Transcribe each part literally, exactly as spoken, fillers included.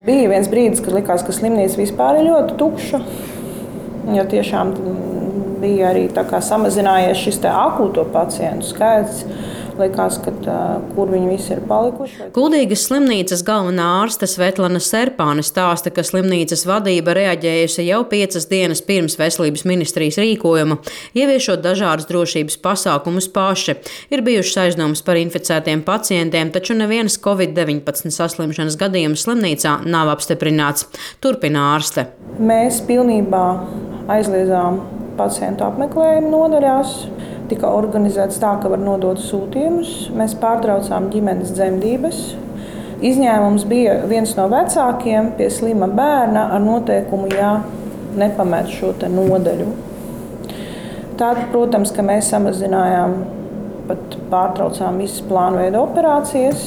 Bija viens brīdis, kad likās, ka slimnīca vispār ir ļoti tukša. Jo tiešām bija arī tā kā samazinājies šis te akūto pacientu skaits. Likās, ka kur viņi visi ir palikuši. Kuldīgas slimnīcas galvenā ārste Svetlana Serpāne stāsta, ka slimnīcas vadība reaģējusi jau piecas dienas pirms Veselības ministrijas rīkojuma, ieviešot dažādus drošības pasākumus paši. Ir bijušas aizdomas par inficētiem pacientiem, taču nevienas covid deviņpadsmit saslimšanas gadījums slimnīcā nav apstiprināts. Turpina ārste. Mēs pilnībā aizliedzām pacientu apmeklējumu nodaļās. Tika organizēts tā, ka var nodot sūtījumus. Mēs pārtraucām ģimenes dzemdības. Izņēmums bija viens no vecākiem pie slima bērna ar noteikumu, ja nepamet šo te nodaļu. Tad, protams, ka mēs samazinājām, pat pārtraucām visas plānveida operācijas,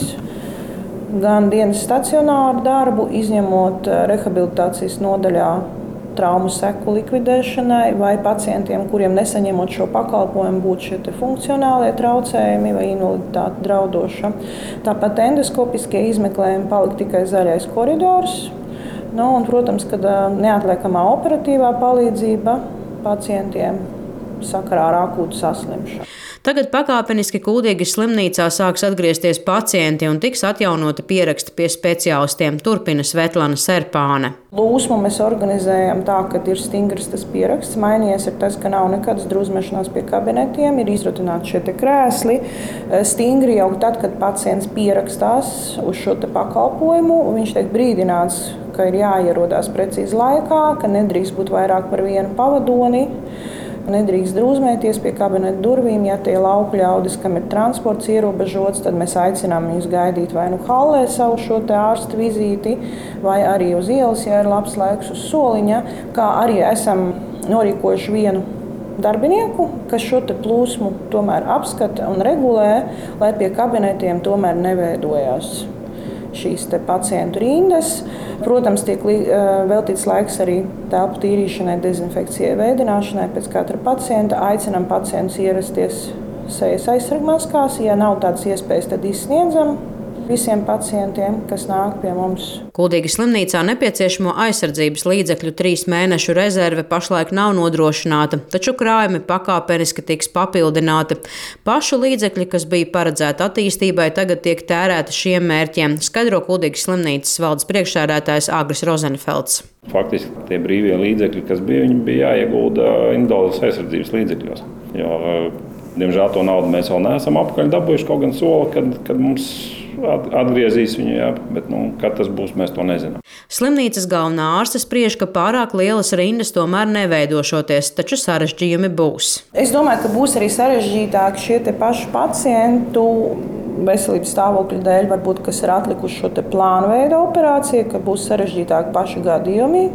gan dienas stacionāru darbu, izņemot rehabilitācijas nodaļā traumu seku likvidēšanai vai pacientiem, kuriem nesaņemot šo pakalpojumu būtu šie funkcionālie traucējumi vai invaliditāte draudoša. Tāpat endoskopiskie izmeklējumi palika tikai zaļais koridors. Nu, un, protams, kad neatliekamā operatīvā palīdzība pacientiem sakarā ar akūtu saslimšanu. Tagad pakāpeniski Kuldīgas slimnīcā sāks atgriezties pacienti un tiks atjaunoti pieraksti pie speciālistiem, turpina Svetlana Serpāne. Plūsmu mēs organizējam tā, ka ir stingrs tas pieraksts. Mainījies ir tas, ka nav nekādas drūzmešanās pie kabinetiem, ir izrutināti šie te krēsli. Stingri jau tad, kad pacients pierakstās uz šo te pakalpojumu, viņš tiek brīdināts, ka ir jāierodās precīzi laikā, ka nedrīkst būt vairāk par vienu pavadoni. Nedrīkst drūzmēties pie kabineta durvīm. Ja tie lauku ļaudis, kam ir transports ierobežots, tad mēs aicinām viņus gaidīt vai nu hallē savu šo te ārstu vizīti, vai arī uz ielas, ja ir labs laiks uz soliņa. Kā arī esam norīkojuši vienu darbinieku, kas šo te plūsmu tomēr apskata un regulē, lai pie kabinetiem tomēr neveidojās šīs te pacientu rindas. Protams, tiek veltīts laiks arī telpu tīrīšanai, dezinfekcijai, veidināšanai pēc katra pacienta. Aicinām pacientus ierasties sejas aizsargmaskās. Ja nav tādas iespējas, tad izsniedzam visiem pacientiem, kas nāk pie mums. Kuldīgas slimnīcā nepieciešamo aizsardzības līdzekļu trīs mēnešu rezerve pašlaik nav nodrošināta, taču krājumi pakāpeniski tiks papildināti. Pašu līdzekļi, kas bija paredzēti attīstībai, tagad tiek tērēti šiem mērķiem, skaidro Kuldīgas slimnīcas valdes priekšsēdētājs Agris Rozenfelds. Faktiski tie brīvie līdzekļi, kas bija, viņi bija jāiegulda individuālās aizsardzības līdzekļos. Jo, diemžēl to naudu mēs vēl neesam apakaļ dabūjuši, kaut gan sola, kad, kad mums atgriezīs viņu, jā, bet nu, kad tas būs, mēs to nezinām. Slimnīcas galvenā ārste spriež, ka pārāk lielas rindas tomēr neveidošoties, taču sarežģījumi būs. Es domāju, ka būs arī sarežģītāk šie te paši pacientu veselības stāvokļa dēļ, varbūt, kas ir atlikuši šo te plānveida operāciju, ka būs sarežģītāk paši gadījumi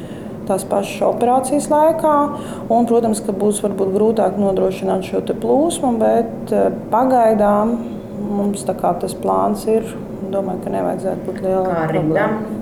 tās pašas operācijas laikā. Un, protams, ka būs varbūt grūtāk nodrošināt šo te plūsmu, bet pagaidām mums tā kā tas plāns ir. Domāju, ka nevajadzētu būt liela problēma.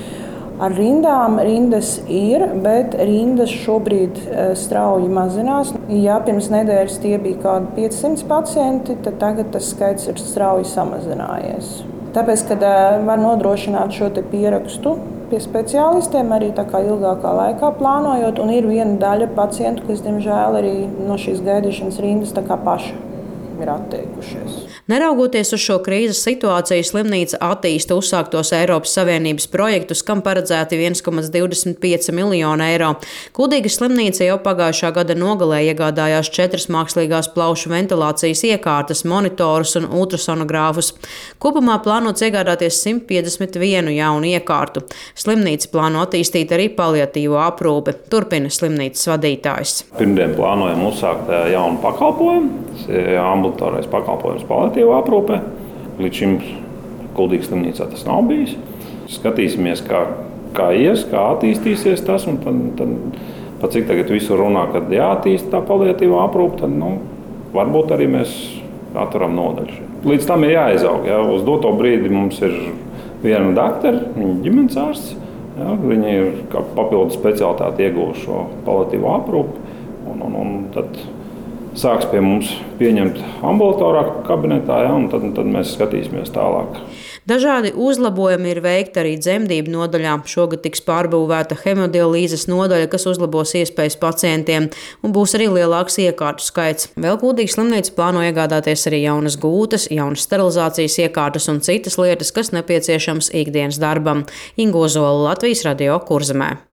Ar rindām rindas ir, bet rindas šobrīd strauji mazinās. Ja pirms nedēļas tie bija kādi piecsimt pacienti, tad tagad tas skaits ir strauji samazinājies. Tāpēc, kad var nodrošināt šo te pierakstu pie speciālistiem arī tā kā ilgākā laikā plānojot, un ir viena daļa pacientu, kas, diemžēl, arī no šīs gaidīšanas rindas tā kā paši ir atteikušies. Neraugoties uz šo krīzes situāciju, slimnīca attīsta uzsāktos Eiropas Savienības projektus, kam paredzēti viens komats divdesmit pieci miljoni eiro. Kuldīgas slimnīca jau pagājušā gada nogalē iegādājās četras mākslīgās plaušu ventilācijas iekārtas, monitorus un ultrasonogrāfus. Kopumā plānots iegādāties simt piecdesmit vienu jaunu iekārtu. Slimnīca plāno attīstīt arī paliatīvo aprūpi, turpina slimnīcas vadītājs. Pirmdien plānojam uzsākt jaunu pakalpojumu, ambulatorais pakalpojums paliatīvo aprūpē. Līdz šim Kuldīgas slimnīcā tas nav bijis. Skatīsimies, kā, kā ies, kā attīstīsies tas, un tad, tad pat cik tagad visur runā, kad jāattīsta tā paliatīvā aprūpe, tad nu, varbūt arī mēs atveram nodaļu. Līdz tam ir jāizaug. Ja. Uz doto brīdi mums ir viena daktara, viņa ģimenes ārsts. Ja. Viņa ir kā papildu specialitāti ieguvuši šo paliatīvo aprūpi. Un, un, un tad sāks pie mums pieņemt ambulatorā kabinetā, ja, un tad, tad mēs skatīsimies tālāk. Dažādi uzlabojumi ir veikti arī dzemdību nodaļā. Šogad tiks pārbūvēta hemodialīzes nodaļa, kas uzlabos iespējas pacientiem, un būs arī lielāks iekārtu skaits. Vēl Kuldīgas slimnīca plāno iegādāties arī jaunas gūtas, jaunas sterilizācijas iekārtas un citas lietas, kas nepieciešams ikdienas darbam. Ingo Zola, Latvijas radio, Kurzemē.